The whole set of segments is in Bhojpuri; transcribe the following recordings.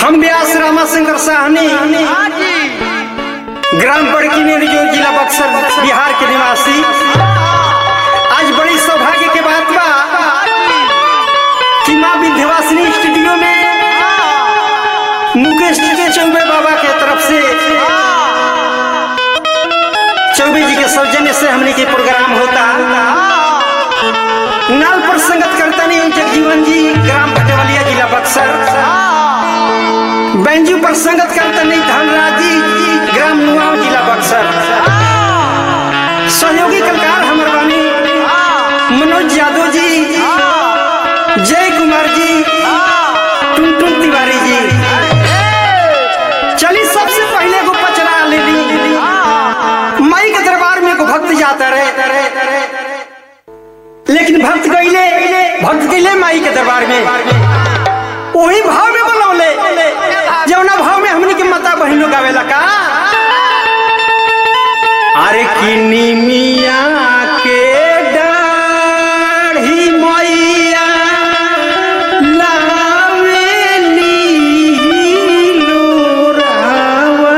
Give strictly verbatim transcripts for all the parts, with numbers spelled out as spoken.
हम व्यास रामाशंकर साहनी ग्राम बड़की नेरियोर जिला बक्सर बिहार के निवासी। आज बड़ी सौभाग्य के बात बा कि माँ विंध्यवासिनी स्टूडियो में मुकेश चौबे बाबा के तरफ से चौबे जी के सौजन्य से हमने के प्रोग्राम होता। नाल पर संगत करता नहीं जगजीवन जी ग्राम भटेवलिया जिला बक्सर। बैंजू पर संगत करता नहीं धनराज जी ग्राम नुआव जिला बक्सर। सहयोगी कलाकार हमर बानी मनोज यादव जी, जय कुमार जी, टुनटुन तिवारी जी। चलिए सबसे पहले को पचरा ले ली माई के दरबार में को भक्त जाता रहे, लेकिन भक्त गईले भक्त गईले माई के दरबार में वही भाव में बोलौले जौना भाव में हमनी के माता बहनों गावेला का। अरे किनी मिया के डाढ़ी मैया लावेली लोरावा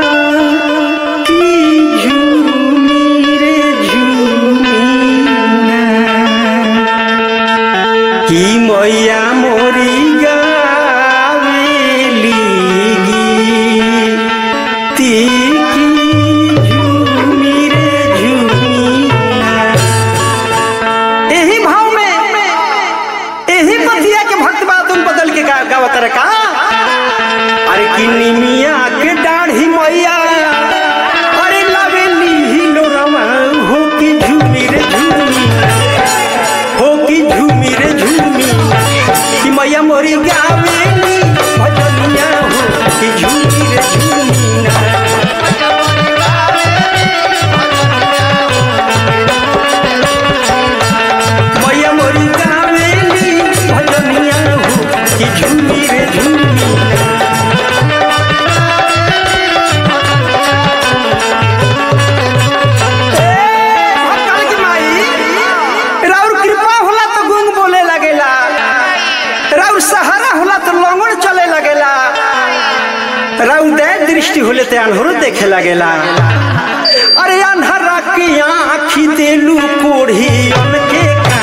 की झूमी रे झूमी की मैया मोरी का। अरे किन्नी मिया के डाढ़ी मैया अरे लावेली लोरावा हो की झूमी रे झूमी हो की झूमी रे झूमी कि मैया मोरी गावेली भजनिया हो की झूमी रे झूमी ना। मैया मोरी गावेली भजनिया हो की झूमी रे झूमी दृष्टि होले ते अनहरो देखे लगेला। अरे अनहरा की आँखी देलू कोढ़ी उनके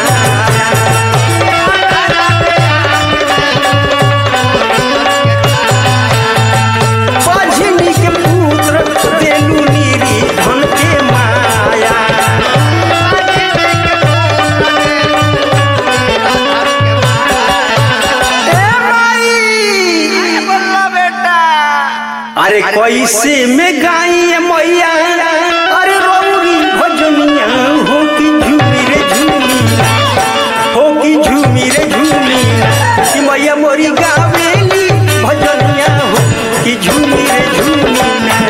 बजनी के पुत्र देलू नीरी धन के माया। अरे कैसे में गाई मैया अरे रौरी भजनिया हो की झूमी रे झूमी हो की झूमी रे झूमी कि मैया मोरी गावेली भजनिया हो की झूमी रे झूमी।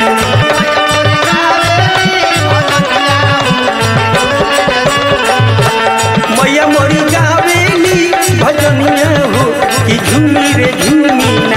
मैया मोरी गावेली भजनिया हो की झूमी रे झूमी ना।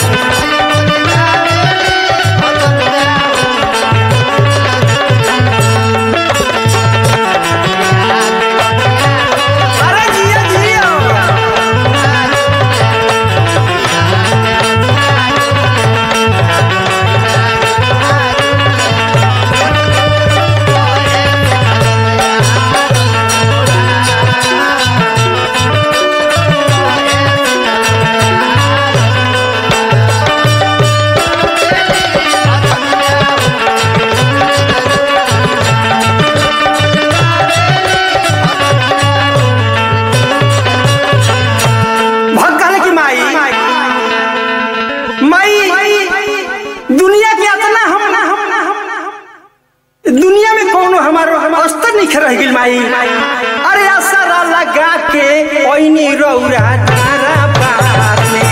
रह गिल माई अरे असरा लगा के ओइनी रौरा तारा बार में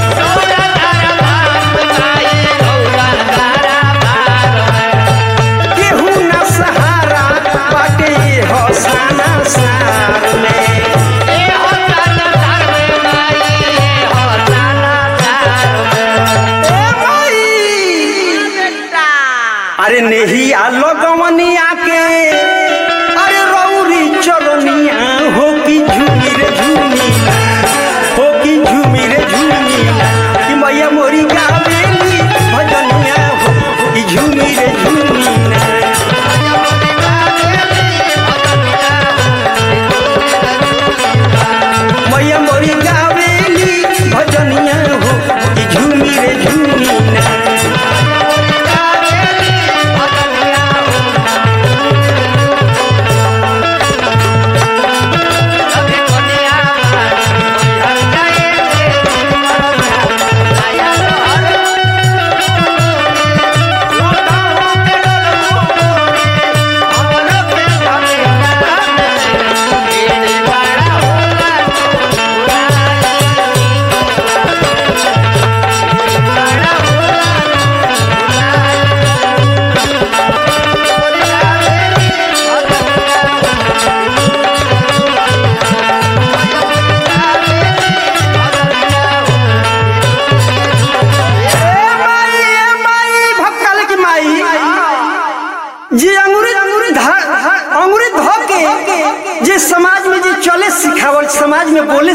केहू न सहारा बाटे हौसला सार में। अरे नहीं आलो गवनिया के हो की झूमी रे झूमी हो की झूमी रे झूमी कि मैया मोरी गावे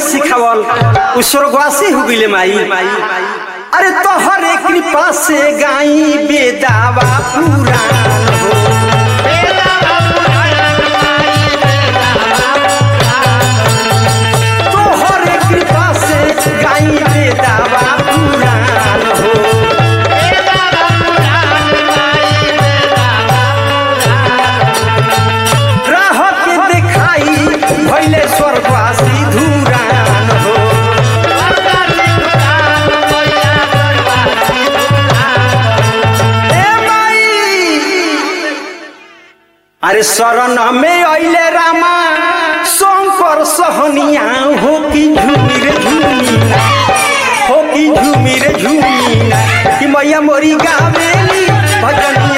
सिखावल उ स्वर्गवासी हो गइले माई। अरे तोहरे कृपा से गाई बेदावा पुराण हो, तोहरे कृपा से गाई बेदावा पुराण हो। राह के दिखाई भइले स्वर्गवासी धुरान हो। अरे शरण में अइले रामा शंकर सहनिया हो कि झूमी रे झूमी, हो कि झूमी रे झूमी कि मैया मोरी गावेली भजन।